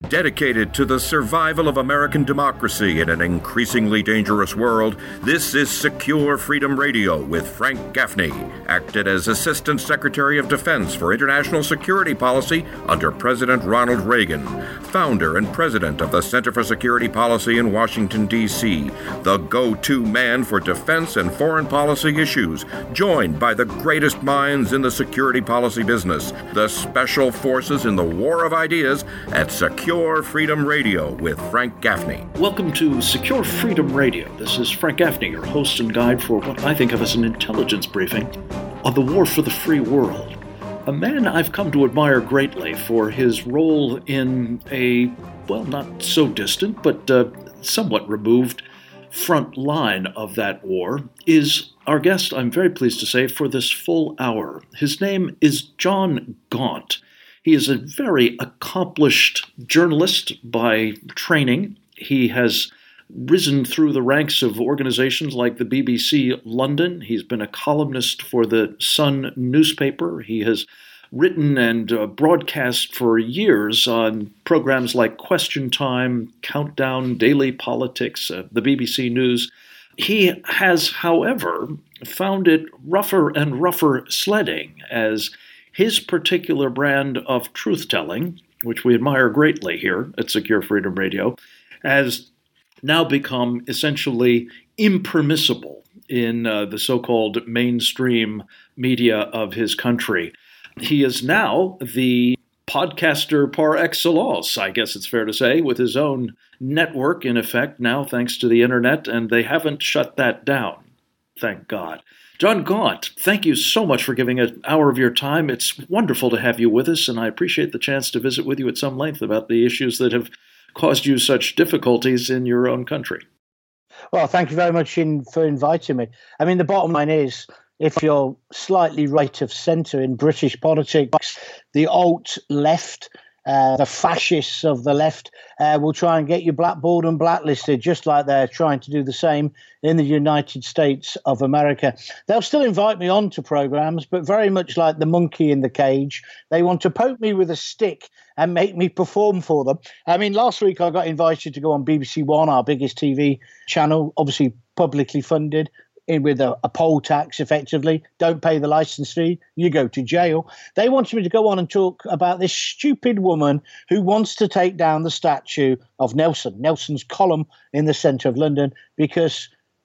Dedicated to the survival of American democracy in an increasingly dangerous world, this is Secure Freedom Radio with Frank Gaffney, acted as Assistant Secretary of Defense for International Security Policy under President Ronald Reagan, founder and president of the Center for Security Policy in Washington, D.C., the go-to man for defense and foreign policy issues, joined by the greatest minds in the security policy business, the special forces in the war of ideas at Secure Freedom Radio with Frank Gaffney. Welcome to Secure Freedom Radio. This is Frank Gaffney, your host and guide for what I think of as an intelligence briefing on the war for the free world. A man I've come to admire greatly for his role in a, well, not so distant, but somewhat removed front line of that war is our guest, I'm very pleased to say, for this full hour. His name is John Gaunt. He is a very accomplished journalist by training. He has risen through the ranks of organizations like the BBC London. He's been a columnist for the Sun newspaper. He has written and broadcast for years on programs like Question Time, Countdown, Daily Politics, the BBC News. He has, however, found it rougher and rougher sledding as his particular brand of truth-telling, which we admire greatly here at Secure Freedom Radio, has now become essentially impermissible in the so-called mainstream media of his country. He is now the podcaster par excellence, I guess it's fair to say, with his own network in effect now, thanks to the internet, and they haven't shut that down, thank God. John Gaunt, thank you so much for giving an hour of your time. It's wonderful to have you with us, and I appreciate the chance to visit with you at some length about the issues that have caused you such difficulties in your own country. Well, thank you very much for inviting me. I mean, the bottom line is, if you're slightly right of centre in British politics, the alt-left, the fascists of the left will try and get you blackballed and blacklisted, just like they're trying to do the same in the United States of America. They'll still invite me on to programs, but very much like the monkey in the cage, they want to poke me with a stick and make me perform for them. I mean, last week I got invited to go on BBC One, our biggest TV channel, obviously publicly funded, with a poll tax, effectively. Don't pay the license fee, you go to jail. They wanted me to go on and talk about this stupid woman who wants to take down the statue of Nelson's column in the centre of London, because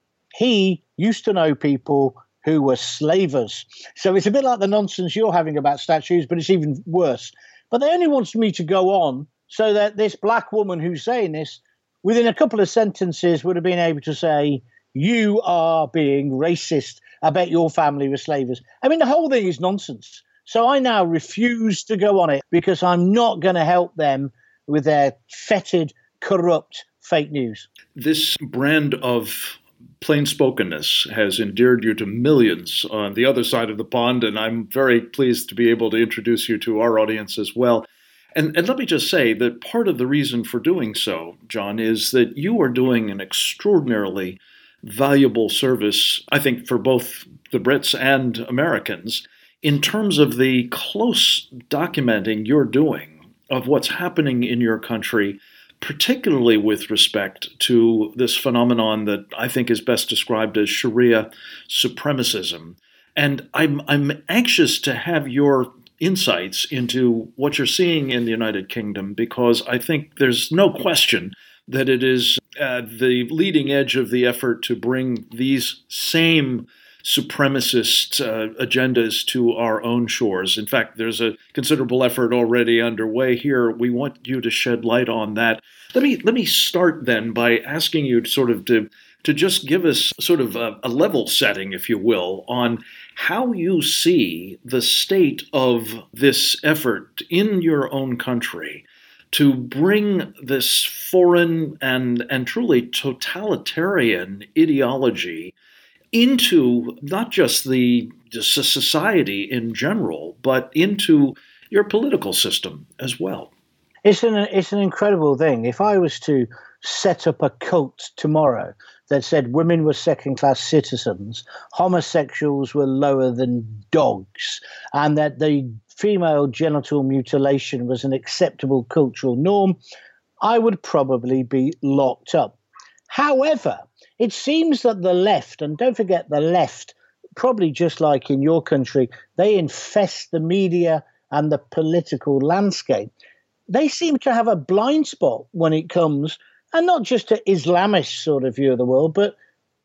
he used to know people who were slavers. So it's a bit like the nonsense you're having about statues, but it's even worse. But they only wanted me to go on so that this black woman who's saying this, within a couple of sentences, would have been able to say, "You are being racist. I bet your family were slavers." I mean, the whole thing is nonsense. So I now refuse to go on it because I'm not going to help them with their fetid, corrupt fake news. This brand of plain-spokenness has endeared you to millions on the other side of the pond, and I'm very pleased to be able to introduce you to our audience as well. And let me just say that part of the reason for doing so, John, is that you are doing an extraordinarily valuable service, I think, for both the Brits and Americans, in terms of the close documenting you're doing of what's happening in your country, particularly with respect to this phenomenon that I think is best described as Sharia supremacism. And I'm anxious to have your insights into what you're seeing in the United Kingdom, because I think there's no question that it is the leading edge of the effort to bring these same supremacist agendas to our own shores. In fact, there's a considerable effort already underway here. We want you to shed light on that. Let me start then by asking you to just give us sort of a level setting, if you will, on how you see the state of this effort in your own country to bring this foreign and truly totalitarian ideology into not just the society in general, but into your political system as well. It's an incredible thing. If I was to set up a cult tomorrow that said women were second-class citizens, homosexuals were lower than dogs, and that the female genital mutilation was an acceptable cultural norm, I would probably be locked up. However, it seems that the left, and don't forget the left, probably just like in your country, they infest the media and the political landscape. They seem to have a blind spot when it comes, and not just to Islamist sort of view of the world, but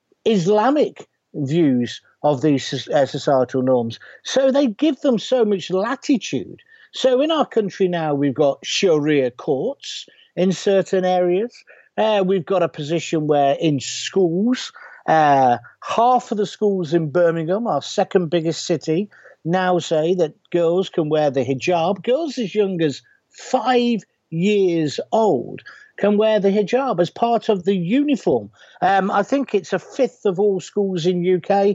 Islamic views of these societal norms. So they give them so much latitude. So in our country now, we've got Sharia courts in certain areas. We've got a position where in schools, half of the schools in Birmingham, our second biggest city, now say that girls can wear the hijab. Girls as young as 5 years old can wear the hijab as part of the uniform. I think it's a fifth of all schools in UK,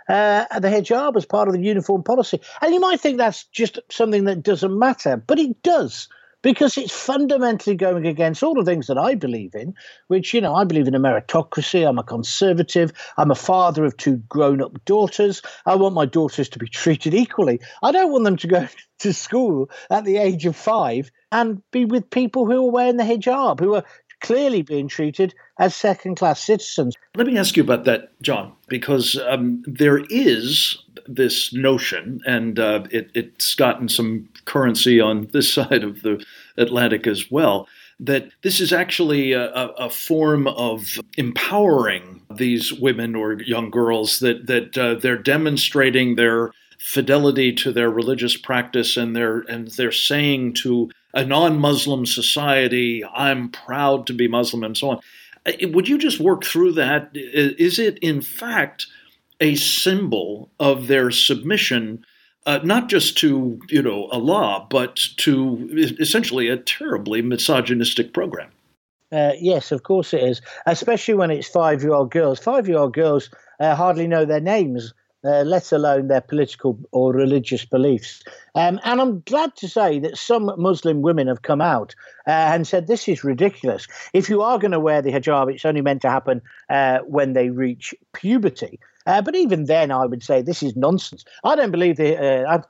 the hijab as part of the uniform policy. And you might think that's just something that doesn't matter, but it does, because it's fundamentally going against all the things that I believe in, which, I believe in a meritocracy. I'm a conservative. I'm a father of 2 grown-up daughters. I want my daughters to be treated equally. I don't want them to go to school at the age of 5 and be with people who are wearing the hijab, who are clearly being treated as second-class citizens. Let me ask you about that, John, because there is this notion, and it's gotten some currency on this side of the Atlantic as well, that this is actually a form of empowering these women or young girls, that they're demonstrating their fidelity to their religious practice, and they're saying to a non-Muslim society, I'm proud to be Muslim, and so on. Would you just work through that? Is it in fact a symbol of their submission, not just to Allah, but to essentially a terribly misogynistic program? Yes, of course it is, especially when it's 5-year-old girls. 5-year-old girls hardly know their names, let alone their political or religious beliefs. And I'm glad to say that some Muslim women have come out and said this is ridiculous. If you are going to wear the hijab, it's only meant to happen when they reach puberty. But even then, I would say this is nonsense. I don't believe the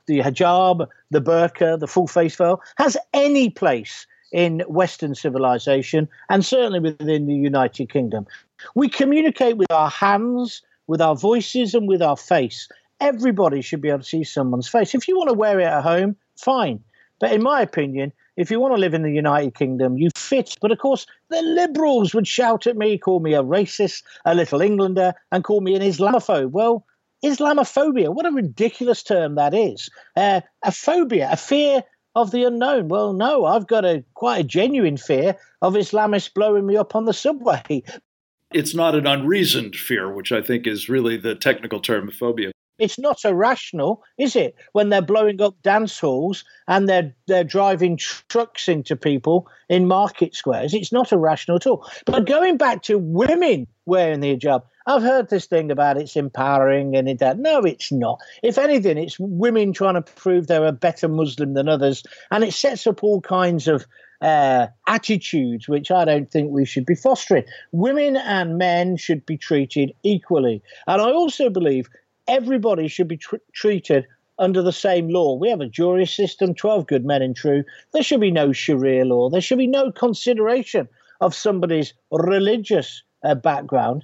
hijab, the burqa, the full face veil has any place in Western civilization, and certainly within the United Kingdom. We communicate with our hands, with our voices, and with our face. Everybody should be able to see someone's face. If you want to wear it at home, fine. But in my opinion, if you want to live in the United Kingdom, you fit. But of course, the liberals would shout at me, call me a racist, a little Englander, and call me an Islamophobe. Well, Islamophobia, what a ridiculous term that is. A phobia, a fear of the unknown. Well, no, I've got quite a genuine fear of Islamists blowing me up on the subway. It's not an unreasoned fear, which I think is really the technical term of phobia. It's not irrational, is it? When they're blowing up dance halls and they're driving trucks into people in market squares, it's not irrational at all. But going back to women wearing the hijab, I've heard this thing about it's empowering and it that. No, it's not. If anything, it's women trying to prove they're a better Muslim than others, and it sets up all kinds of attitudes which I don't think we should be fostering. Women and men should be treated equally, and I also believe everybody should be treated under the same law. We have a jury system, 12 good men and true. There should be no Sharia law. There should be no consideration of somebody's religious background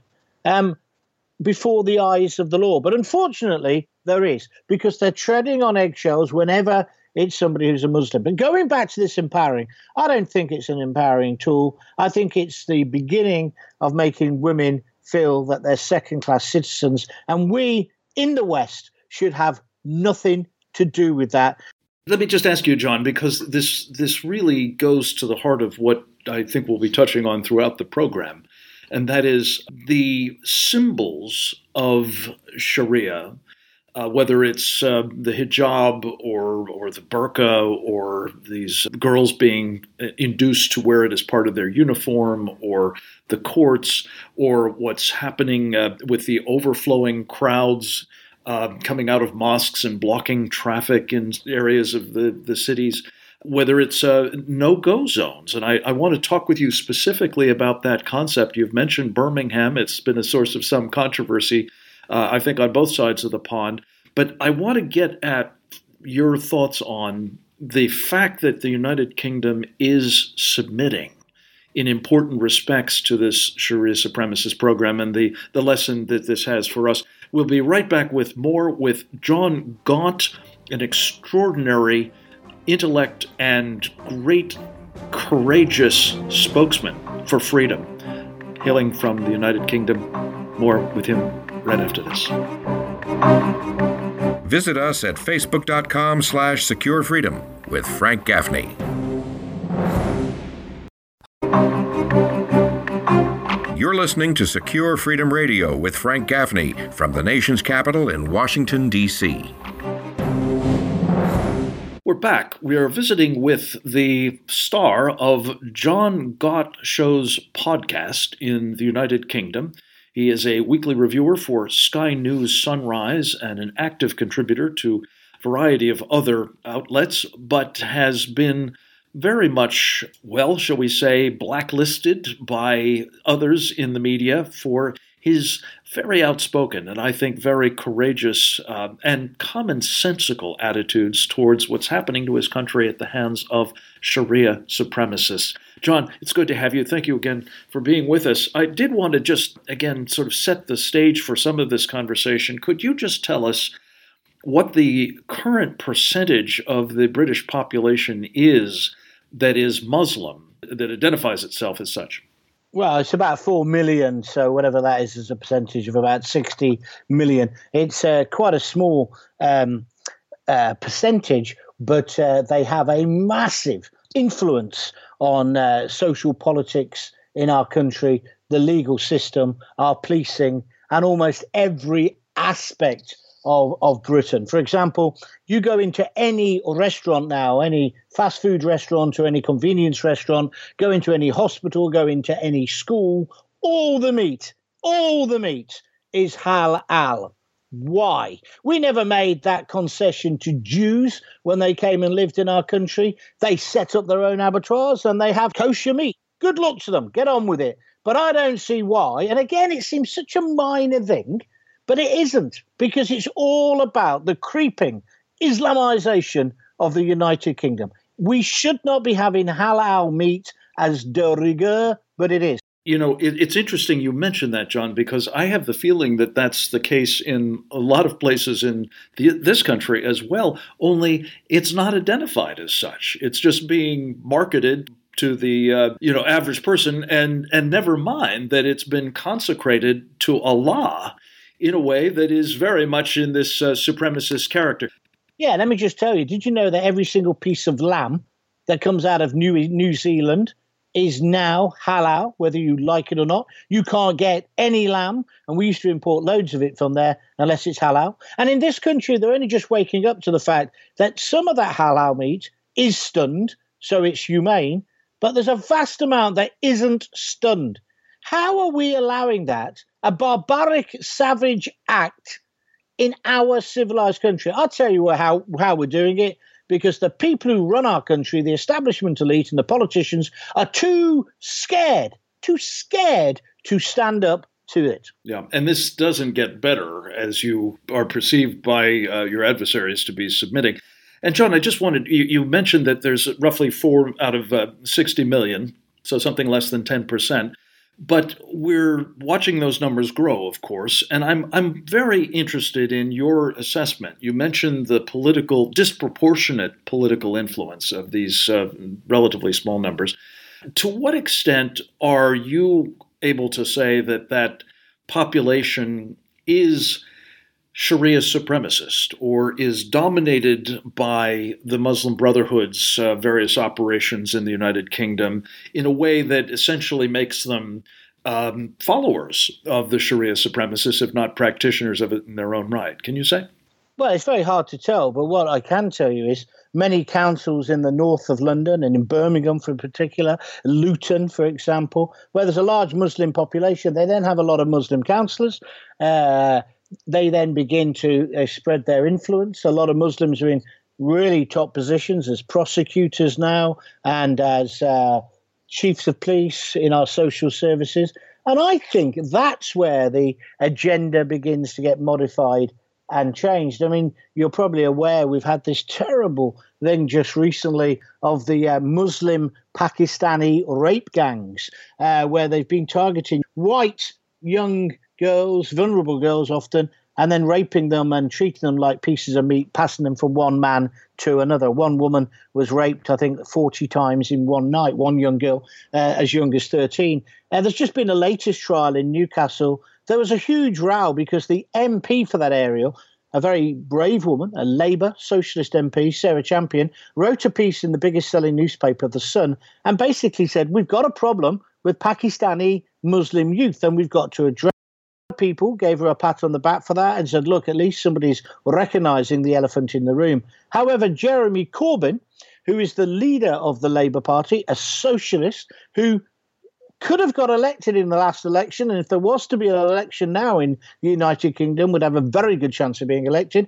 before the eyes of the law. But unfortunately, there is, because they're treading on eggshells whenever it's somebody who's a Muslim. But going back to this empowering, I don't think it's an empowering tool. I think it's the beginning of making women feel that they're second-class citizens, and we in the West should have nothing to do with that. Let me just ask you, John, because this really goes to the heart of what I think we'll be touching on throughout the program, and that is the symbols of Sharia, whether it's the hijab or the burqa, or these girls being induced to wear it as part of their uniform, or the courts, or what's happening with the overflowing crowds coming out of mosques and blocking traffic in areas of the cities, whether it's no-go zones. And I want to talk with you specifically about that concept. You've mentioned Birmingham. It's been a source of some controversy, I think, on both sides of the pond. But I want to get at your thoughts on the fact that the United Kingdom is submitting in important respects to this Sharia supremacist program and the lesson that this has for us. We'll be right back with more with John Gaunt, an extraordinary intellect and great, courageous spokesman for freedom, hailing from the United Kingdom. More with him right after this. Visit us at facebook.com/securefreedom with Frank Gaffney. You're listening to Secure Freedom Radio with Frank Gaffney from the nation's capital in Washington, D.C. We're back. We are visiting with the star of John Gaunt Show's podcast in the United Kingdom. He is a weekly reviewer for Sky News Sunrise and an active contributor to a variety of other outlets, but has been very much, well, shall we say, blacklisted by others in the media for his very outspoken and I think very courageous and commonsensical attitudes towards what's happening to his country at the hands of Sharia supremacists. John, it's good to have you. Thank you again for being with us. I did want to just, again, sort of set the stage for some of this conversation. Could you just tell us what the current percentage of the British population is that is Muslim, that identifies itself as such? Well, it's about 4 million, so whatever that is a percentage of about 60 million. It's quite a small percentage, but they have a massive influence on social politics in our country, the legal system, our policing, and almost every aspect of Britain. For example, you go into any restaurant now, any fast food restaurant or any convenience restaurant, go into any hospital, go into any school, all the meat is halal. Why? We never made that concession to Jews when they came and lived in our country. They set up their own abattoirs and they have kosher meat. Good luck to them. Get on with it. But I don't see why. And again, it seems such a minor thing. But it isn't, because it's all about the creeping Islamization of the United Kingdom. We should not be having halal meat as de rigueur, but it is. You know, it's interesting you mentioned that, John, because I have the feeling that that's the case in a lot of places in this country as well, only it's not identified as such. It's just being marketed to the average person, and never mind that it's been consecrated to Allah in a way that is very much in this supremacist character. Yeah, let me just tell you, did you know that every single piece of lamb that comes out of New Zealand is now halal, whether you like it or not? You can't get any lamb, and we used to import loads of it from there, unless it's halal. And in this country, they're only just waking up to the fact that some of that halal meat is stunned, so it's humane, but there's a vast amount that isn't stunned. How are we allowing that, a barbaric, savage act, in our civilized country? I'll tell you how we're doing it, because the people who run our country, the establishment elite and the politicians, are too scared to stand up to it. Yeah, and this doesn't get better as you are perceived by your adversaries to be submitting. And John, I just wanted, you mentioned that there's roughly 4 out of 60 million, so something less than 10%. But we're watching those numbers grow, of course, and I'm very interested in your assessment. You mentioned the disproportionate political influence of these relatively small numbers. To what extent are you able to say that population is Sharia supremacist or is dominated by the Muslim Brotherhood's various operations in the United Kingdom in a way that essentially makes them followers of the Sharia supremacists, if not practitioners of it in their own right? Can you say? Well, it's very hard to tell, but what I can tell you is many councils in the north of London and in Birmingham, for particular, Luton, for example, where there's a large Muslim population, they then have a lot of Muslim councillors. They then begin to spread their influence. A lot of Muslims are in really top positions as prosecutors now and as chiefs of police in our social services. And I think that's where the agenda begins to get modified and changed. I mean, you're probably aware we've had this terrible thing just recently of the Muslim Pakistani rape gangs, where they've been targeting white young girls, vulnerable girls often, and then raping them and treating them like pieces of meat, passing them from one man to another. One woman was raped, I think, 40 times in one night, one young girl as young as 13. There's just been a latest trial in Newcastle. There was a huge row because the MP for that area, a very brave woman, a Labour socialist MP, Sarah Champion, wrote a piece in the biggest selling newspaper, The Sun, and basically said, we've got a problem with Pakistani Muslim youth and we've got to address people, gave her a pat on the back for that and said, look, at least somebody's recognising the elephant in the room. However, Jeremy Corbyn, who is the leader of the Labour Party, a socialist who could have got elected in the last election, and if there was to be an election now in the United Kingdom, would have a very good chance of being elected,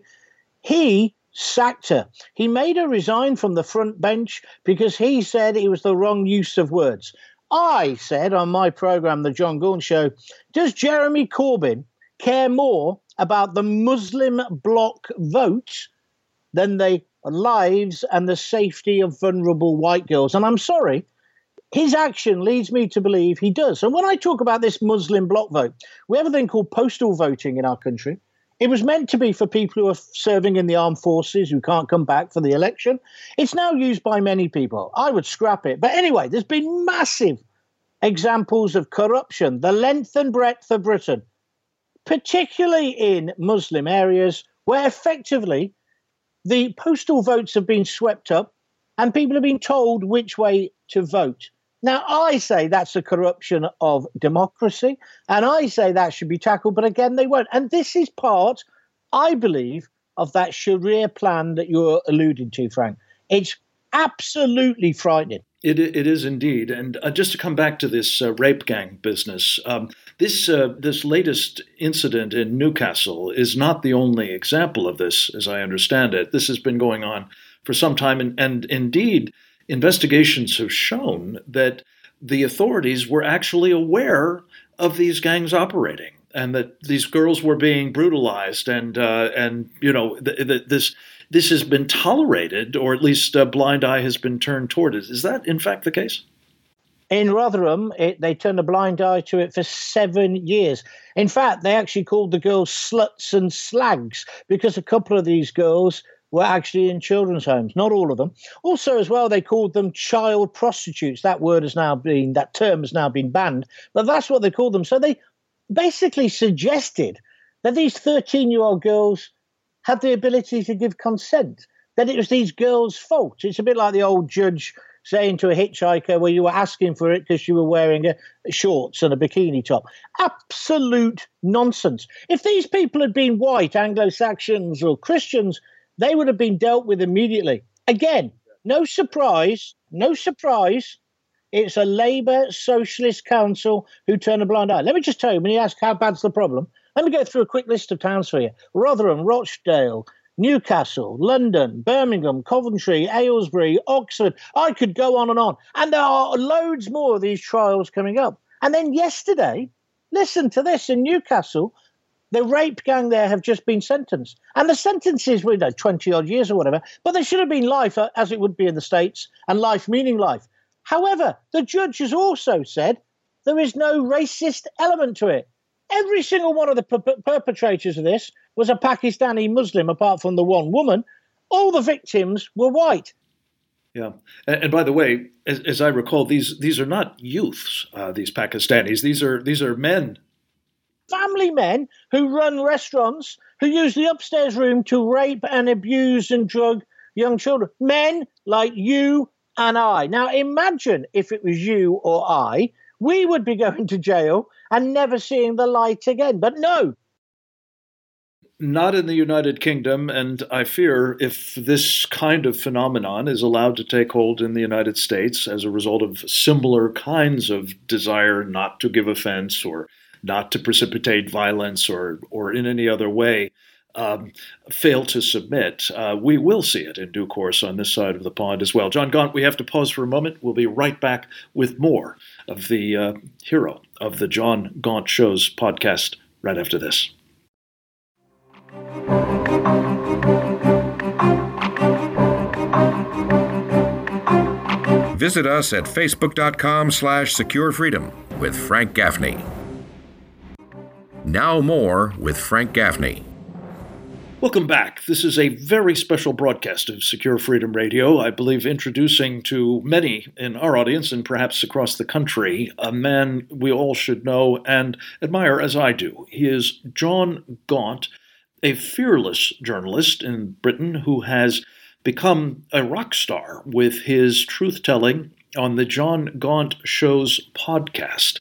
he sacked her. He made her resign from the front bench because he said it was the wrong use of words. I said on my programme, The John Gaunt Show, does Jeremy Corbyn care more about the Muslim bloc vote than the lives and the safety of vulnerable white girls? And I'm sorry, his action leads me to believe he does. And when I talk about this Muslim bloc vote, we have a thing called postal voting in our country. It was meant to be for people who are serving in the armed forces who can't come back for the election. It's now used by many people. I would scrap it. But anyway, there's been massive examples of corruption, the length and breadth of Britain, particularly in Muslim areas where effectively the postal votes have been swept up and people have been told which way to vote. Now, I say that's a corruption of democracy, and I say that should be tackled, but again, they won't. And this is part, I believe, of that Sharia plan that you're alluding to, Frank. It's absolutely frightening. It is indeed. And just to come back to this rape gang business, this latest incident in Newcastle is not the only example of this, as I understand it. This has been going on for some time, and indeed, investigations have shown that the authorities were actually aware of these gangs operating and that these girls were being brutalized and you know, this has been tolerated, or at least a blind eye has been turned toward it. Is that in fact the case? In Rotherham, they turned a blind eye to it for 7 years. In fact, they actually called the girls sluts and slags because a couple of these girls were actually in children's homes, not all of them. Also, as well, they called them child prostitutes. That term has now been banned, but that's what they called them. So they basically suggested that these 13-year-old girls had the ability to give consent, that it was these girls' fault. It's a bit like the old judge saying to a hitchhiker, well, you were asking for it because you were wearing shorts and a bikini top. Absolute nonsense. If these people had been white, Anglo-Saxons or Christians, they would have been dealt with immediately. Again, no surprise. It's a Labour Socialist Council who turn a blind eye. Let me just tell you, when you ask how bad's the problem, let me go through a quick list of towns for you. Rotherham, Rochdale, Newcastle, London, Birmingham, Coventry, Aylesbury, Oxford. I could go on. And there are loads more of these trials coming up. And then yesterday, listen to this, in Newcastle, the rape gang there have just been sentenced. And the sentences were 20-odd years or whatever, but they should have been life, as it would be in the States, and life meaning life. However, the judge has also said there is no racist element to it. Every single one of the perpetrators of this was a Pakistani Muslim, apart from the one woman. All the victims were white. Yeah. And by the way, as I recall, these are not youths, these Pakistanis. These are men. Family men who run restaurants, who use the upstairs room to rape and abuse and drug young children. Men like you and I. Now, imagine if it was you or I, we would be going to jail and never seeing the light again. But no. Not in the United Kingdom, and I fear if this kind of phenomenon is allowed to take hold in the United States as a result of similar kinds of desire not to give offense or not to precipitate violence or in any other way fail to submit, we will see it in due course on this side of the pond as well. John Gaunt, we have to pause for a moment. We'll be right back with more of the hero of the John Gaunt Show's podcast right after this. Visit us at facebook.com/securefreedom with Frank Gaffney. Now more with Frank Gaffney. Welcome back. This is a very special broadcast of Secure Freedom Radio. I believe introducing to many in our audience and perhaps across the country a man we all should know and admire as I do. He is John Gaunt, a fearless journalist in Britain who has become a rock star with his truth-telling on the John Gaunt Show's podcast.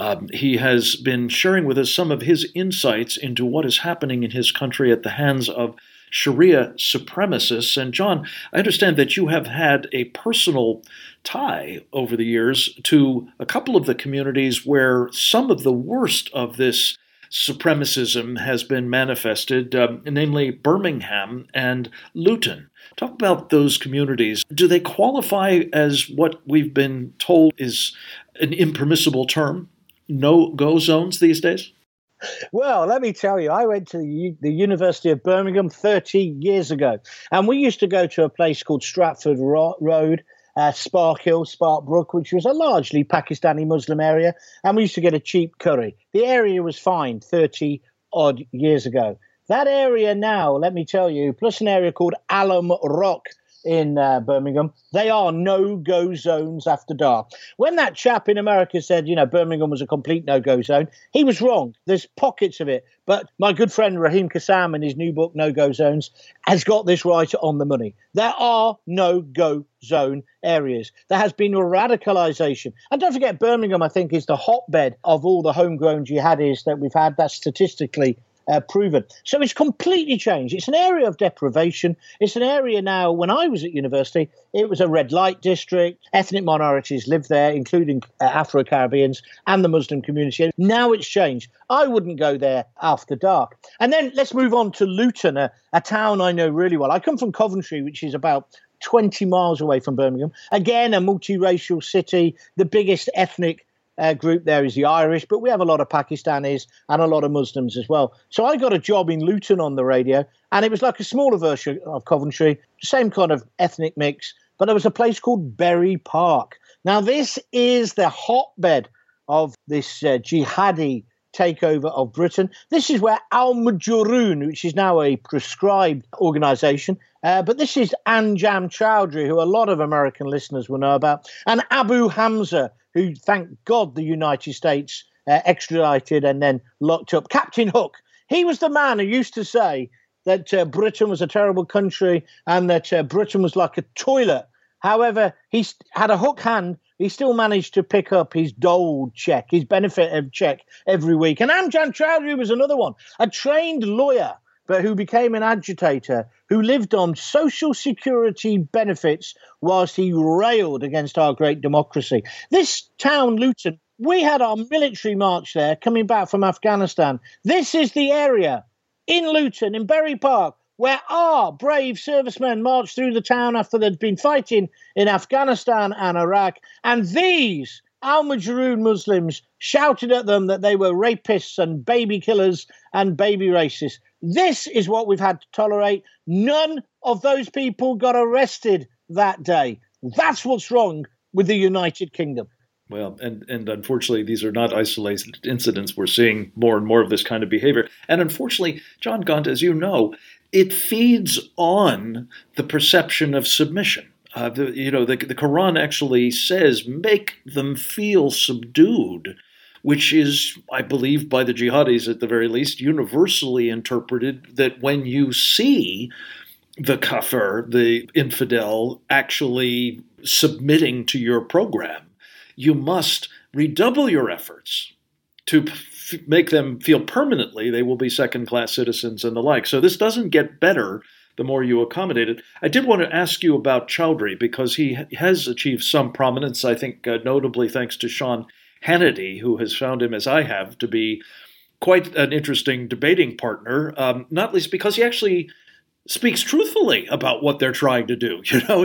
He has been sharing with us some of his insights into what is happening in his country at the hands of Sharia supremacists. And John, I understand that you have had a personal tie over the years to a couple of the communities where some of the worst of this supremacism has been manifested, namely Birmingham and Luton. Talk about those communities. Do they qualify as what we've been told is an impermissible term? No-go zones these days? Well, let me tell you, I went to the University of Birmingham 30 years ago, and we used to go to a place called Stratford Road, Sparkhill, Sparkbrook, which was a largely Pakistani Muslim area, and we used to get a cheap curry. The area was fine 30-odd years ago. That area now, let me tell you, plus an area called Alum Rock in Birmingham, they are no-go zones after dark. When that chap in America said, Birmingham was a complete no-go zone, he was wrong. There's pockets of it. But my good friend Raheem Kassam in his new book, No-Go Zones, has got this right on the money. There are no-go zone areas. There has been a radicalization. And don't forget, Birmingham, I think, is the hotbed of all the homegrown jihadis that we've had. That's statistically proven. So it's completely changed. It's an area of deprivation. It's an area now, when I was at university, it was a red light district. Ethnic minorities lived there, including Afro-Caribbeans and the Muslim community. Now it's changed. I wouldn't go there after dark. And then let's move on to Luton, a town I know really well. I come from Coventry, which is about 20 miles away from Birmingham. Again, a multiracial city. The biggest ethnic group there is the Irish, but we have a lot of Pakistanis and a lot of Muslims as well. So I got a job in Luton on the radio, and it was like a smaller version of Coventry, same kind of ethnic mix, but there was a place called Bury Park. Now, this is the hotbed of this jihadi takeover of Britain. This is where Al-Mujahideen, which is now a proscribed organization, but this is Anjam Chowdhury, who a lot of American listeners will know about, and Abu Hamza, who, thank God, the United States extradited and then locked up. Captain Hook, he was the man who used to say that Britain was a terrible country and that Britain was like a toilet. However, he had a hook hand. He still managed to pick up his dole check, his benefit of check every week. And Anjam Chowdhury was another one, a trained lawyer, but who became an agitator, who lived on social security benefits whilst he railed against our great democracy. This town, Luton, we had our military march there coming back from Afghanistan. This is the area in Luton, in Bury Park, where our brave servicemen marched through the town after they'd been fighting in Afghanistan and Iraq. And these Al-Mujahideen Muslims shouted at them that they were rapists and baby killers and baby racists. This is what we've had to tolerate. None of those people got arrested that day. That's what's wrong with the United Kingdom. Well, and unfortunately, these are not isolated incidents. We're seeing more and more of this kind of behavior. And unfortunately, John Gaunt, as you know, it feeds on the perception of submission. The Quran actually says, make them feel subdued, which is, I believe, by the jihadis at the very least, universally interpreted that when you see the kafir, the infidel, actually submitting to your program, you must redouble your efforts to make them feel permanently they will be second-class citizens and the like. So this doesn't get better the more you accommodate it. I did want to ask you about Chowdhury because he has achieved some prominence, I think notably thanks to Sean Hannity, who has found him, as I have, to be quite an interesting debating partner, not least because he actually speaks truthfully about what they're trying to do.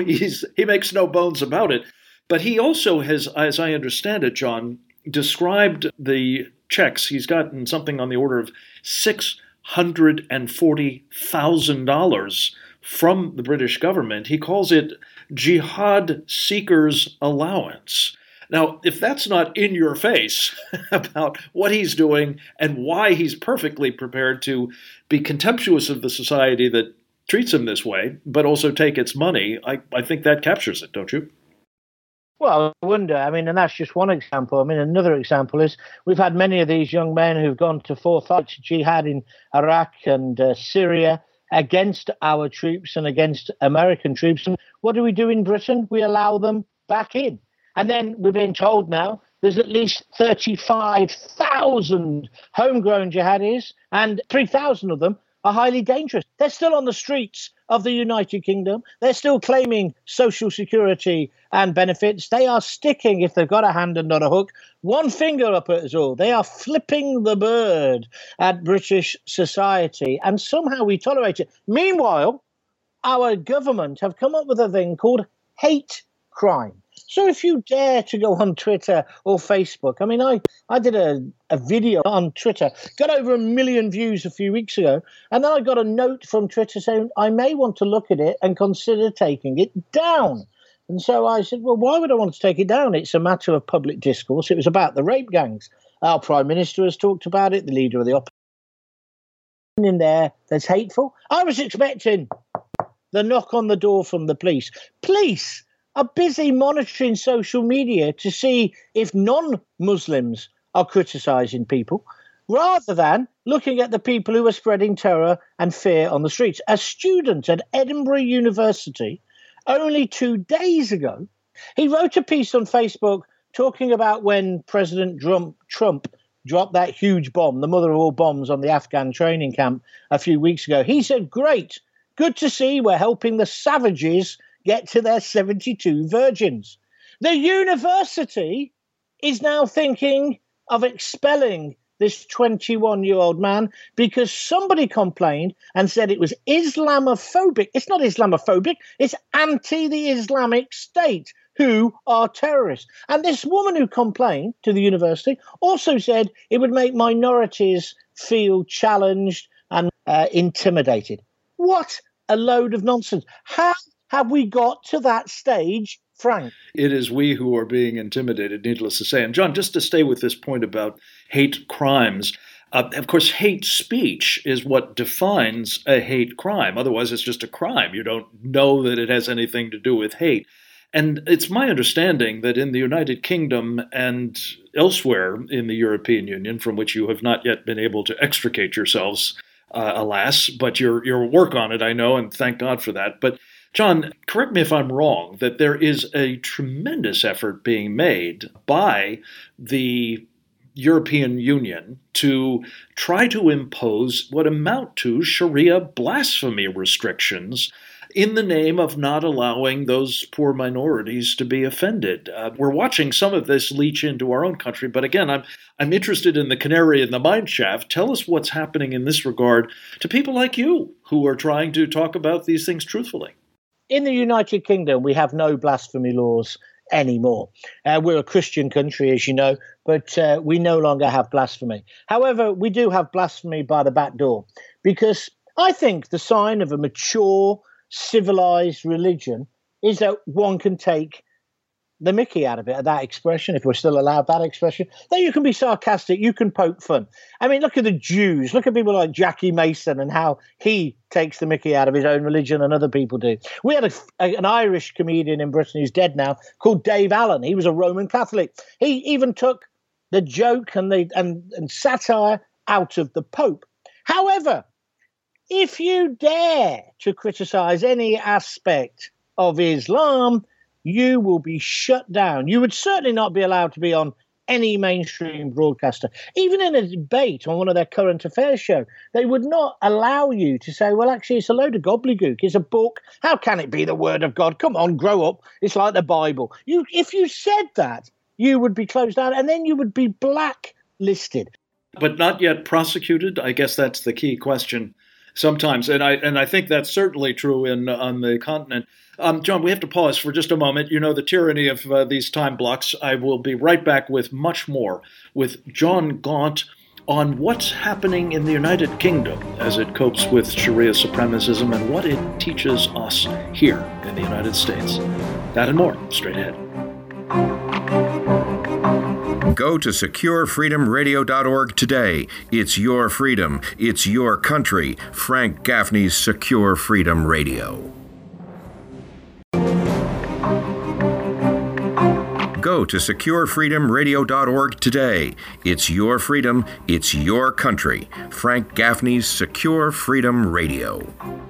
He makes no bones about it. But he also has, as I understand it, John, described the checks. He's gotten something on the order of $140,000 from the British government. He calls it Jihad Seekers Allowance. Now, if that's not in your face about what he's doing and why he's perfectly prepared to be contemptuous of the society that treats him this way, but also take its money, I think that captures it, don't you? Well, I wonder. I mean, and that's just one example. I mean, another example is we've had many of these young men who've gone to fight jihad in Iraq and Syria against our troops and against American troops. And what do we do in Britain? We allow them back in. And then we're being told now there's at least 35,000 homegrown jihadis, and 3,000 of them are highly dangerous. They're still on the streets of the United Kingdom. They're still claiming social security and benefits. They are sticking, if they've got a hand and not a hook, one finger up at us all. They are flipping the bird at British society, and somehow we tolerate it. Meanwhile, our government have come up with a thing called hate crime. So if you dare to go on Twitter or Facebook, I mean, I did a video on Twitter, got over 1 million views a few weeks ago, and then I got a note from Twitter saying I may want to look at it and consider taking it down. And so I said, well, why would I want to take it down? It's a matter of public discourse. It was about the rape gangs. Our Prime Minister has talked about it, the leader of the opposition in there that's hateful. I was expecting the knock on the door from the police. Police are busy monitoring social media to see if non-Muslims are criticising people, rather than looking at the people who are spreading terror and fear on the streets. A student at Edinburgh University, only 2 days ago, he wrote a piece on Facebook talking about when President Trump dropped that huge bomb, the mother of all bombs, on the Afghan training camp a few weeks ago. He said, great, good to see we're helping the savages get to their 72 virgins. The university is now thinking of expelling this 21-year-old man because somebody complained and said it was Islamophobic. It's not Islamophobic, it's anti the Islamic State, who are terrorists. And this woman who complained to the university also said it would make minorities feel challenged and intimidated. What a load of nonsense. How have we got to that stage, Frank? It is we who are being intimidated, needless to say. And John, just to stay with this point about hate crimes, of course, hate speech is what defines a hate crime. Otherwise, it's just a crime. You don't know that it has anything to do with hate. And it's my understanding that in the United Kingdom and elsewhere in the European Union, from which you have not yet been able to extricate yourselves, alas, but your work on it, I know, and thank God for that. But John, correct me if I'm wrong, that there is a tremendous effort being made by the European Union to try to impose what amount to Sharia blasphemy restrictions in the name of not allowing those poor minorities to be offended. We're watching some of this leach into our own country, but again, I'm interested in the canary in the mine shaft. Tell us what's happening in this regard to people like you who are trying to talk about these things truthfully. In the United Kingdom, we have no blasphemy laws anymore. We're a Christian country, as you know, but we no longer have blasphemy. However, we do have blasphemy by the back door, because I think the sign of a mature, civilized religion is that one can take the mickey out of it, that expression, if we're still allowed that expression. Then you can be sarcastic, you can poke fun. I mean, look at the Jews, look at people like Jackie Mason and how he takes the mickey out of his own religion and other people do. We had an Irish comedian in Britain who's dead now called Dave Allen. He was a Roman Catholic. He even took the joke and satire out of the Pope. However, if you dare to criticize any aspect of Islam, you will be shut down. You would certainly not be allowed to be on any mainstream broadcaster. Even in a debate on one of their current affairs show, they would not allow you to say, well, actually, it's a load of gobbledygook. It's a book. How can it be the word of God? Come on, grow up. It's like the Bible. If you said that, you would be closed down, and then you would be blacklisted. But not yet prosecuted? I guess that's the key question sometimes. And I think that's certainly true on the continent. John, we have to pause for just a moment. You know the tyranny of these time blocks. I will be right back with much more with John Gaunt, on what's happening in the United Kingdom as it copes with Sharia supremacism and what it teaches us here in the United States. That and more, straight ahead. Go to securefreedomradio.org today. It's your freedom. It's your country. Frank Gaffney's Secure Freedom Radio. Go to securefreedomradio.org today. It's your freedom. It's your country. Frank Gaffney's Secure Freedom Radio.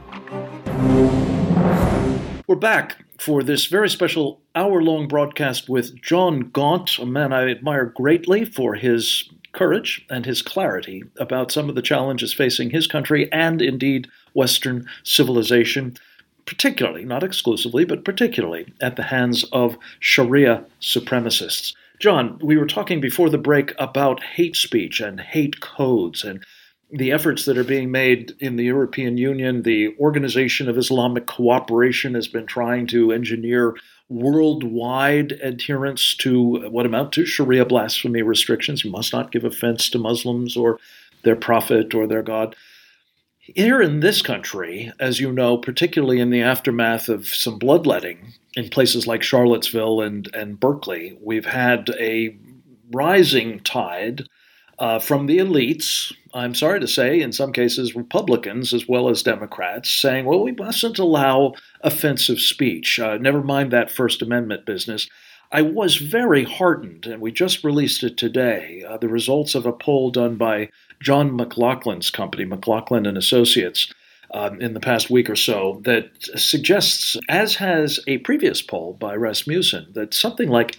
We're back for this very special hour-long broadcast with John Gaunt, a man I admire greatly for his courage and his clarity about some of the challenges facing his country and, indeed, Western civilization, particularly, not exclusively, but particularly at the hands of Sharia supremacists. John, we were talking before the break about hate speech and hate codes and the efforts that are being made in the European Union. The Organization of Islamic Cooperation has been trying to engineer worldwide adherence to what amount to Sharia blasphemy restrictions. You must not give offense to Muslims or their prophet or their God. Here in this country, as you know, particularly in the aftermath of some bloodletting in places like Charlottesville and Berkeley, we've had a rising tide from the elites, I'm sorry to say, in some cases Republicans as well as Democrats, saying, well, we mustn't allow offensive speech. Never mind that First Amendment business. I was very heartened, and we just released it today, the results of a poll done by John McLaughlin's company, McLaughlin and Associates, in the past week or so, that suggests, as has a previous poll by Rasmussen, that something like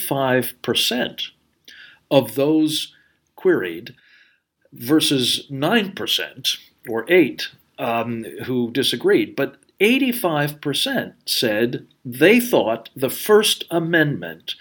85% of those queried versus 9% or 8% who disagreed. But 85% said they thought the First Amendment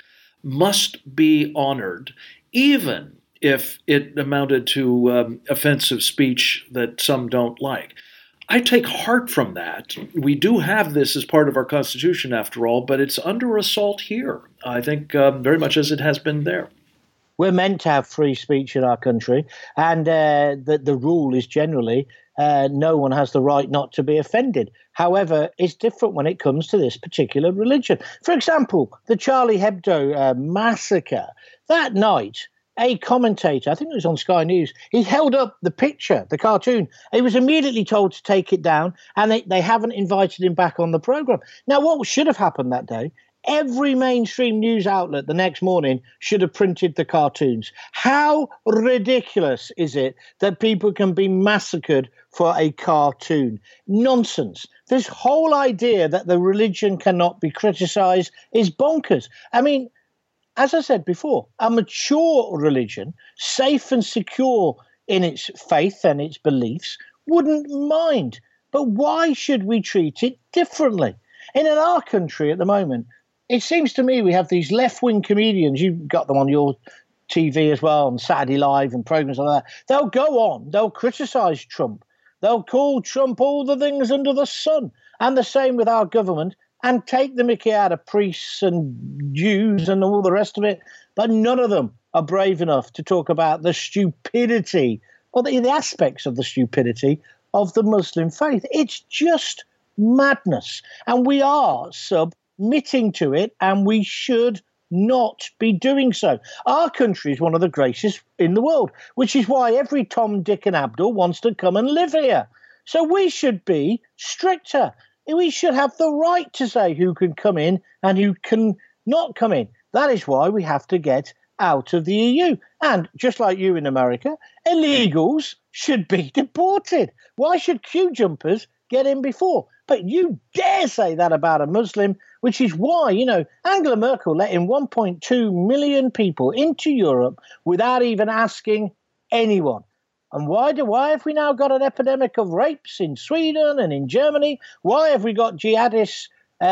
must be honored, even if it amounted to offensive speech that some don't like. I take heart from that. We do have this as part of our Constitution, after all, but it's under assault here, I think, very much as it has been there. We're meant to have free speech in our country, and the rule is generally no one has the right not to be offended. However, it's different when it comes to this particular religion. For example, the Charlie Hebdo massacre. That night, a commentator, I think it was on Sky News, he held up the picture, the cartoon. He was immediately told to take it down, and they haven't invited him back on the programme. Now, what should have happened that day? Every mainstream news outlet the next morning should have printed the cartoons. How ridiculous is it that people can be massacred for a cartoon? Nonsense. This whole idea that the religion cannot be criticised is bonkers. I mean, as I said before, a mature religion, safe and secure in its faith and its beliefs, wouldn't mind. But why should we treat it differently? And in our country at the moment, it seems to me we have these left-wing comedians. You've got them on your TV as well, on Saturday Live and programs like that. They'll go on. They'll criticise Trump. They'll call Trump all the things under the sun. And the same with our government, and take the mickey out of priests and Jews and all the rest of it. But none of them are brave enough to talk about the stupidity or the aspects of the stupidity of the Muslim faith. It's just madness. And we are submitting to it, and we should not be doing so. Our country is one of the greatest in the world, which is why every Tom, Dick and Abdul wants to come and live here. So we should be stricter. We should have the right to say who can come in and who can not come in. That is why we have to get out of the EU. And just like you in America, illegals should be deported. Why should queue jumpers get in before? But you dare say that about a Muslim, which is why, Angela Merkel let in 1.2 million people into Europe without even asking anyone. And why have we now got an epidemic of rapes in Sweden and in Germany? Why have we got jihadists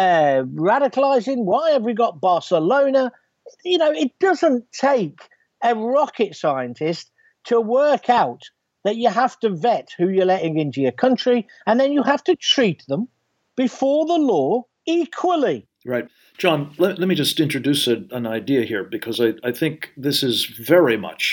radicalizing? Why have we got Barcelona? It doesn't take a rocket scientist to work out that you have to vet who you're letting into your country, and then you have to treat them before the law equally. Right. John, let me just introduce an idea here, because I think this is very much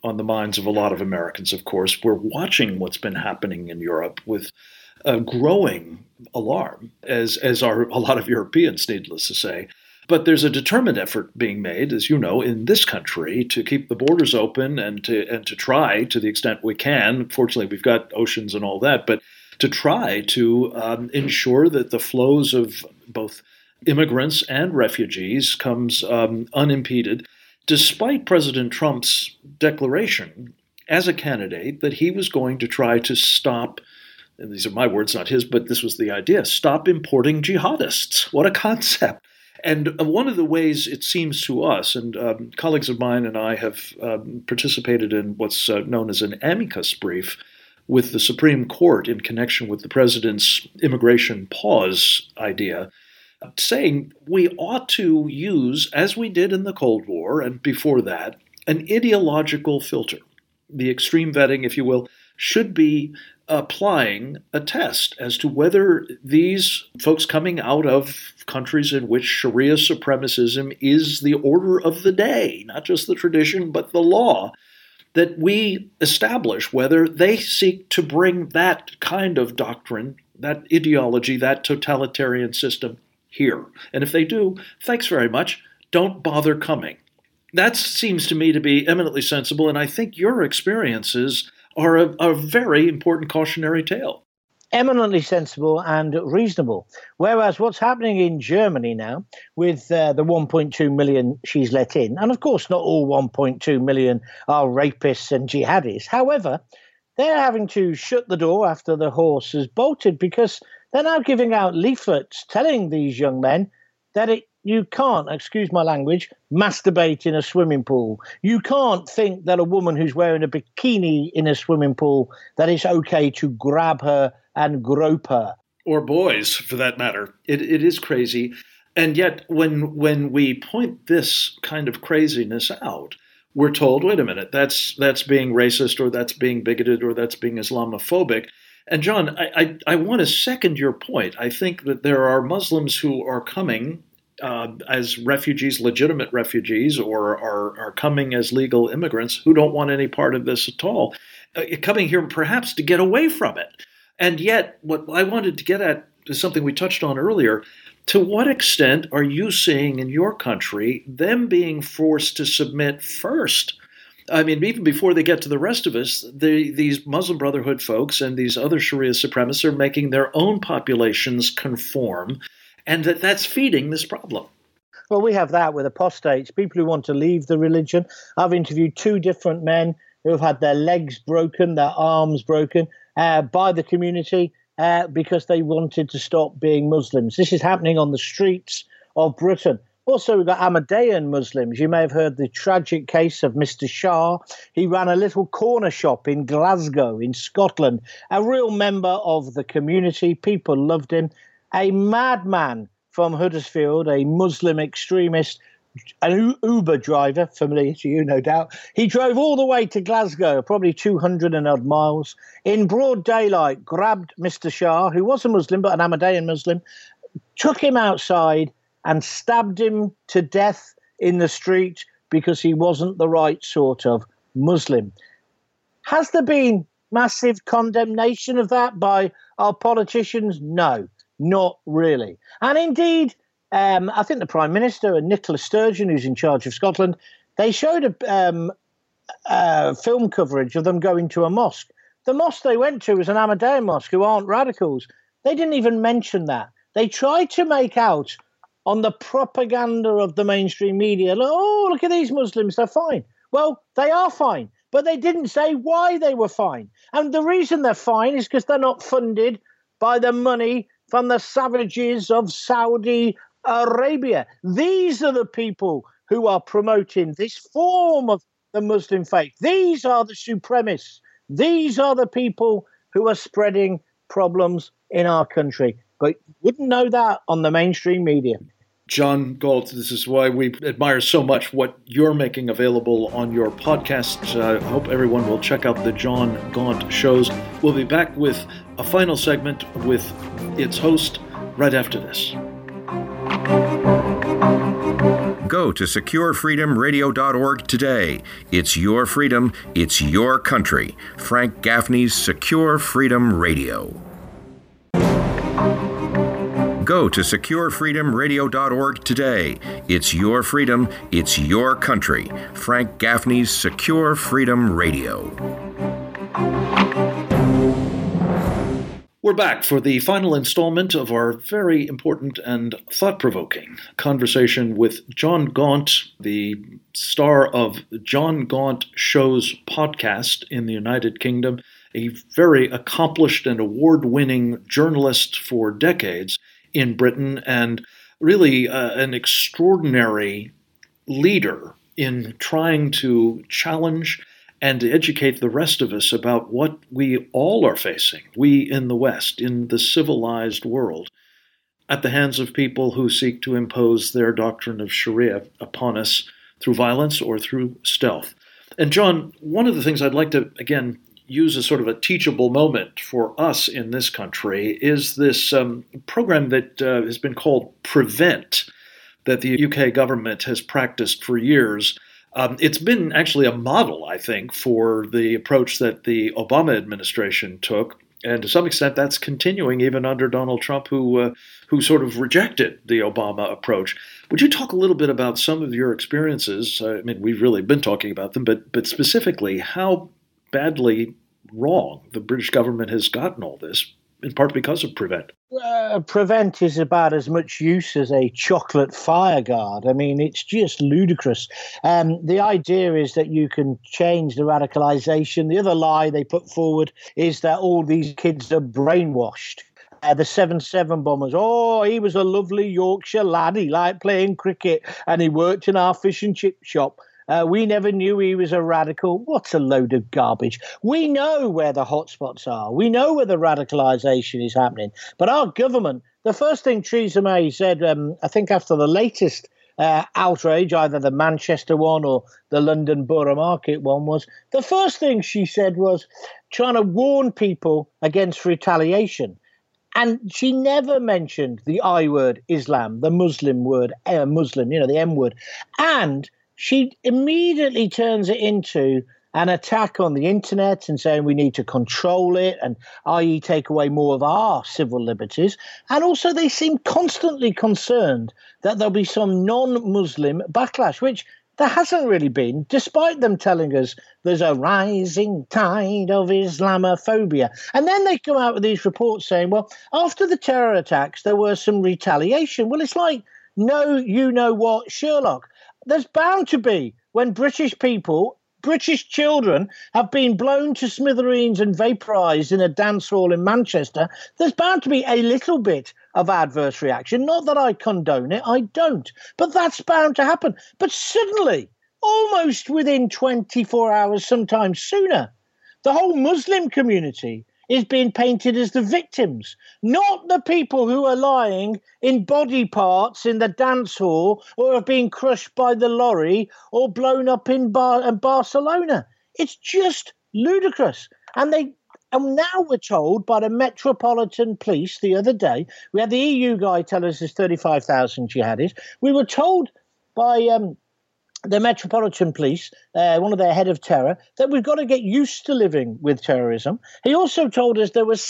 on the minds of a lot of Americans, of course. We're watching what's been happening in Europe with a growing alarm, as are a lot of Europeans, needless to say. But there's a determined effort being made, as you know, in this country to keep the borders open and to try, to the extent we can. Fortunately, we've got oceans and all that, but to try to ensure that the flows of both immigrants and refugees comes unimpeded, despite President Trump's declaration as a candidate that he was going to try to stop, and these are my words, not his, but this was the idea, stop importing jihadists. What a concept. And one of the ways it seems to us, and colleagues of mine and I have participated in what's known as an amicus brief with the Supreme Court in connection with the president's immigration pause idea, saying we ought to use, as we did in the Cold War and before that, an ideological filter. The extreme vetting, if you will, should be applying a test as to whether these folks coming out of countries in which Sharia supremacism is the order of the day, not just the tradition, but the law, that we establish whether they seek to bring that kind of doctrine, that ideology, that totalitarian system here. And if they do, thanks very much, don't bother coming. That seems to me to be eminently sensible, and I think your experiences are a very important cautionary tale. Eminently sensible and reasonable. Whereas what's happening in Germany now with the 1.2 million she's let in, and of course not all 1.2 million are rapists and jihadis. However, they're having to shut the door after the horse has bolted because they're now giving out leaflets telling these young men that you can't, excuse my language, masturbate in a swimming pool. You can't think that a woman who's wearing a bikini in a swimming pool, that it's okay to grab her and grope her. Or boys, for that matter. It is crazy. And yet, when we point this kind of craziness out, we're told, wait a minute, that's being racist, or that's being bigoted, or that's being Islamophobic. And John, I want to second your point. I think that there are Muslims who are coming as refugees, legitimate refugees, or are coming as legal immigrants who don't want any part of this at all, coming here perhaps to get away from it. And yet, what I wanted to get at is something we touched on earlier. To what extent are you seeing in your country them being forced to submit first? I mean, even before they get to the rest of us, these Muslim Brotherhood folks and these other Sharia supremacists are making their own populations conform, and that's feeding this problem. Well, we have that with apostates, people who want to leave the religion. I've interviewed 2 different men who have had their legs broken, their arms broken by the community because they wanted to stop being Muslims. This is happening on the streets of Britain. Also, we've got Ahmadiyyan Muslims. You may have heard the tragic case of Mr. Shah. He ran a little corner shop in Glasgow in Scotland, a real member of the community. People loved him. A madman from Huddersfield, a Muslim extremist, an Uber driver, familiar to you, no doubt. He drove all the way to Glasgow, probably 200 and odd miles, in broad daylight, grabbed Mr. Shah, who was a Muslim, but an Ahmadiyyan Muslim, took him outside and stabbed him to death in the street because he wasn't the right sort of Muslim. Has there been massive condemnation of that by our politicians? No. Not really. And indeed, I think the Prime Minister and Nicola Sturgeon, who's in charge of Scotland, they showed a film coverage of them going to a mosque. The mosque they went to was an Ahmadiyyan mosque who aren't radicals. They didn't even mention that. They tried to make out on the propaganda of the mainstream media, oh, look at these Muslims, they're fine. Well, they are fine, but they didn't say why they were fine. And the reason they're fine is because they're not funded by the money from the savages of Saudi Arabia. These are the people who are promoting this form of the Muslim faith. These are the supremacists. These are the people who are spreading problems in our country. But you wouldn't know that on the mainstream media. John Galt, this is why we admire so much what you're making available on your podcast. I hope everyone will check out the John Gaunt shows. We'll be back with a final segment with its host right after this. Go to securefreedomradio.org today. It's your freedom, it's your country. Frank Gaffney's Secure Freedom Radio. Go to securefreedomradio.org today. It's your freedom, it's your country. Frank Gaffney's Secure Freedom Radio. We're back for the final installment of our very important and thought-provoking conversation with John Gaunt, the star of John Gaunt Show's podcast in the United Kingdom, a very accomplished and award-winning journalist for decades in Britain, and really an extraordinary leader in trying to challenge and to educate the rest of us about what we all are facing, we in the West, in the civilized world, at the hands of people who seek to impose their doctrine of Sharia upon us through violence or through stealth. And John, one of the things I'd like to, again, use as sort of a teachable moment for us in this country is this program that has been called Prevent, that the UK government has practiced for years. It's been actually a model, I think, for the approach that the Obama administration took. And to some extent, that's continuing even under Donald Trump, who sort of rejected the Obama approach. Would you talk a little bit about some of your experiences? I mean, we've really been talking about them, but specifically how badly wrong the British government has gotten all this, in part because of Prevent. Prevent is about as much use as a chocolate fire guard. I mean, it's just ludicrous. The idea is that you can change the radicalization. The other lie they put forward is that all these kids are brainwashed. The 7/7 bombers, he was a lovely Yorkshire lad. He liked playing cricket and he worked in our fish and chip shop. We never knew he was a radical. What a load of garbage. We know where the hotspots are. We know where the radicalization is happening. But our government, the first thing Theresa May said, I think after the latest outrage, either the Manchester one or the London Borough Market one, was the first thing she said was trying to warn people against retaliation. And she never mentioned the I word, Islam, the Muslim word, Muslim, the M word. And she immediately turns it into an attack on the internet and saying we need to control it and, i.e., take away more of our civil liberties. And also they seem constantly concerned that there'll be some non-Muslim backlash, which there hasn't really been, despite them telling us there's a rising tide of Islamophobia. And then they come out with these reports saying, well, after the terror attacks, there was some retaliation. Well, it's like, no, you know what, Sherlock. There's bound to be, when British people, British children have been blown to smithereens and vaporised in a dance hall in Manchester, there's bound to be a little bit of adverse reaction. Not that I condone it, I don't. But that's bound to happen. But suddenly, almost within 24 hours, sometimes sooner, the whole Muslim community is being painted as the victims, not the people who are lying in body parts in the dance hall or are being crushed by the lorry or blown up in Barcelona. It's just ludicrous. And now we're told by the Metropolitan Police the other day, we had the EU guy tell us there's 35,000 jihadis. We were told by the Metropolitan Police, one of their head of terror, that we've got to get used to living with terrorism. He also told us there were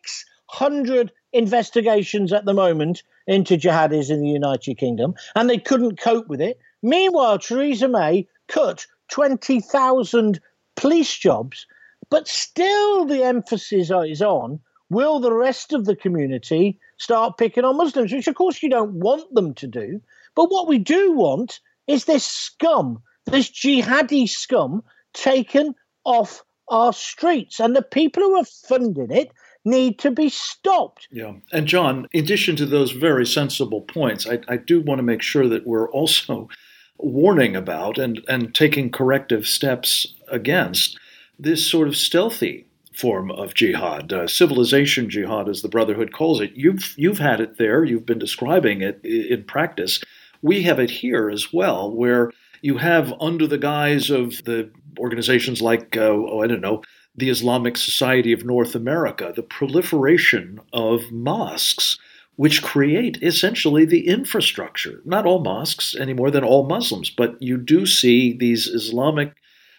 600 investigations at the moment into jihadis in the United Kingdom, and they couldn't cope with it. Meanwhile, Theresa May cut 20,000 police jobs, but still the emphasis is on, will the rest of the community start picking on Muslims, which of course you don't want them to do. But what we do want is this scum, this jihadi scum, taken off our streets. And the people who are funding it need to be stopped. Yeah. And John, in addition to those very sensible points, I do want to make sure that we're also warning about and taking corrective steps against this sort of stealthy form of jihad, civilization jihad, as the Brotherhood calls it. You've had it there. You've been describing it in practice. We have it here as well, where you have, under the guise of the organizations like, the Islamic Society of North America, the proliferation of mosques which create essentially the infrastructure. Not all mosques any more than all Muslims, but you do see these Islamic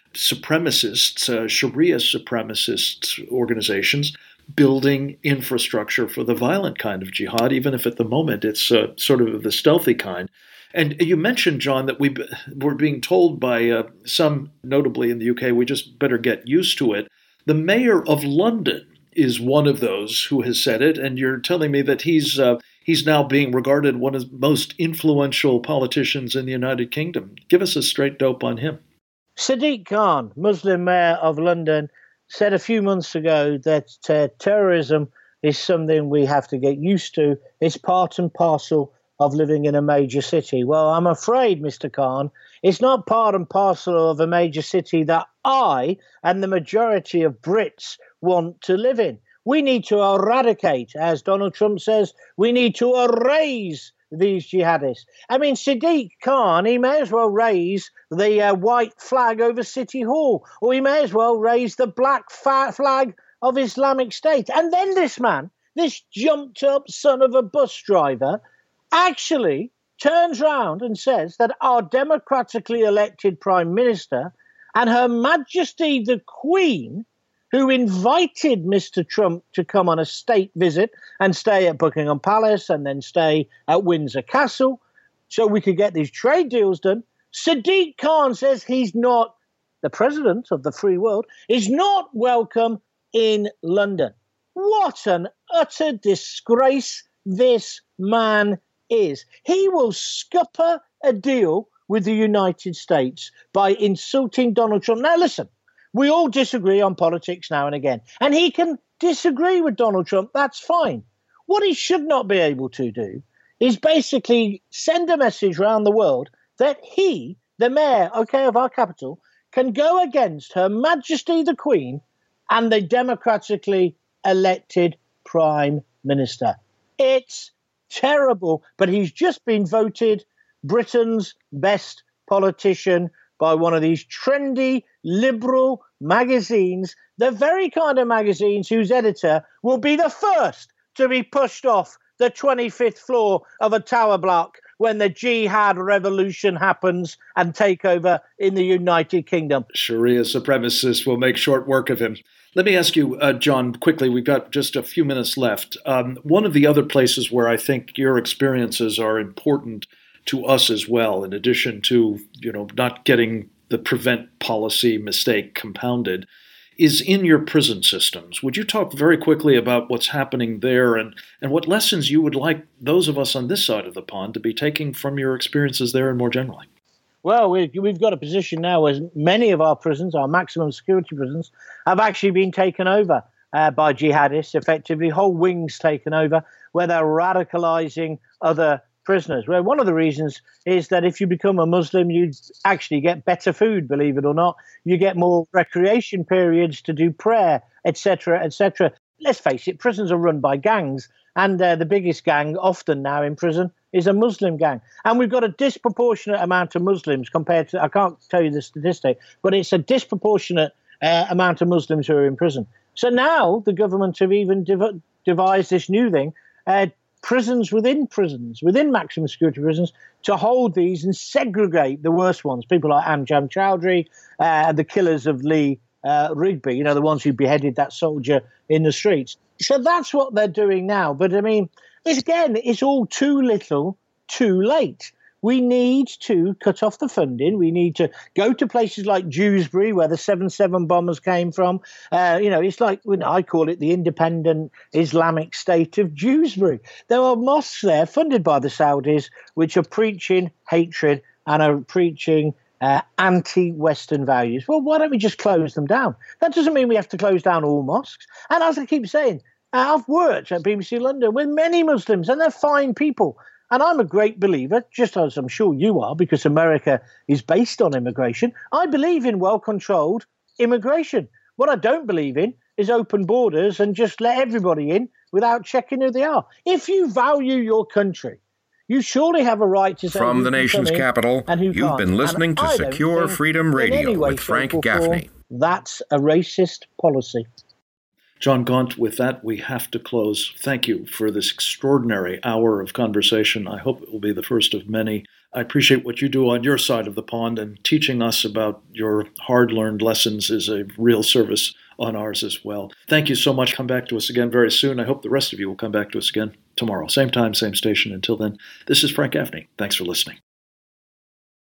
supremacists, Sharia supremacist organizations building infrastructure for the violent kind of jihad, even if at the moment it's sort of the stealthy kind. And you mentioned, John, that we're being told by some, notably in the UK, we just better get used to it. The mayor of London is one of those who has said it, and you're telling me that he's now being regarded one of the most influential politicians in the United Kingdom. Give us a straight dope on him. Sadiq Khan, Muslim mayor of London, said a few months ago that terrorism is something we have to get used to. It's part and parcel of living in a major city. Well, I'm afraid, Mr. Khan, it's not part and parcel of a major city that I and the majority of Brits want to live in. We need to eradicate, as Donald Trump says, we need to erase these jihadists. I mean, Sadiq Khan, he may as well raise the white flag over City Hall, or he may as well raise the black flag of Islamic State. And then this man, this jumped up son of a bus driver, actually turns round and says that our democratically elected Prime Minister and Her Majesty the Queen, who invited Mr. Trump to come on a state visit and stay at Buckingham Palace and then stay at Windsor Castle so we could get these trade deals done. Sadiq Khan says he's not, the president of the free world, is not welcome in London. What an utter disgrace this man is. He will scupper a deal with the United States by insulting Donald Trump. Now, listen, we all disagree on politics now and again, and he can disagree with Donald Trump. That's fine. What he should not be able to do is basically send a message around the world that he, the mayor, of our capital, can go against Her Majesty the Queen and the democratically elected Prime Minister. It's terrible, but he's just been voted Britain's best politician by one of these trendy liberal magazines, the very kind of magazines whose editor will be the first to be pushed off the 25th floor of a tower block when the jihad revolution happens and take over in the United Kingdom. Sharia supremacists will make short work of him. Let me ask you, John, quickly, we've got just a few minutes left. One of the other places where I think your experiences are important to us as well, in addition to, not getting the prevent policy mistake compounded, is in your prison systems. Would you talk very quickly about what's happening there and what lessons you would like those of us on this side of the pond to be taking from your experiences there and more generally? Well, we've got a position now where many of our prisons, our maximum security prisons, have actually been taken over by jihadists, effectively, whole wings taken over, where they're radicalizing other prisoners. Well, one of the reasons is that if you become a Muslim, you actually get better food, believe it or not. You get more recreation periods to do prayer, etc., etc. Let's face it, prisons are run by gangs, and the biggest gang often now in prison is a Muslim gang. And we've got a disproportionate amount of Muslims compared to, I can't tell you the statistic, but it's a disproportionate amount of Muslims who are in prison. So now the government have even devised this new thing, prisons, within maximum security prisons, to hold these and segregate the worst ones. People like Amjad Chowdhury, the killers of Lee Rigby, the ones who beheaded that soldier in the streets. So that's what they're doing now. But I mean, it's all too little, too late. We need to cut off the funding. We need to go to places like Dewsbury, where the 7/7 bombers came from. It's like, I call it the independent Islamic State of Dewsbury. There are mosques there funded by the Saudis, which are preaching hatred and are preaching anti-Western values. Well, why don't we just close them down? That doesn't mean we have to close down all mosques. And as I keep saying, I've worked at BBC London with many Muslims, and they're fine people. And I'm a great believer, just as I'm sure you are, because America is based on immigration. I believe in well-controlled immigration. What I don't believe in is open borders and just let everybody in without checking who they are. If you value your country, you surely have a right to say from the nation's capital. You've been listening to Secure Freedom Radio with Frank Gaffney. That's a racist policy. John Gaunt, with that, we have to close. Thank you for this extraordinary hour of conversation. I hope it will be the first of many. I appreciate what you do on your side of the pond, and teaching us about your hard-learned lessons is a real service on ours as well. Thank you so much. Come back to us again very soon. I hope the rest of you will come back to us again tomorrow. Same time, same station. Until then, this is Frank Gaffney. Thanks for listening.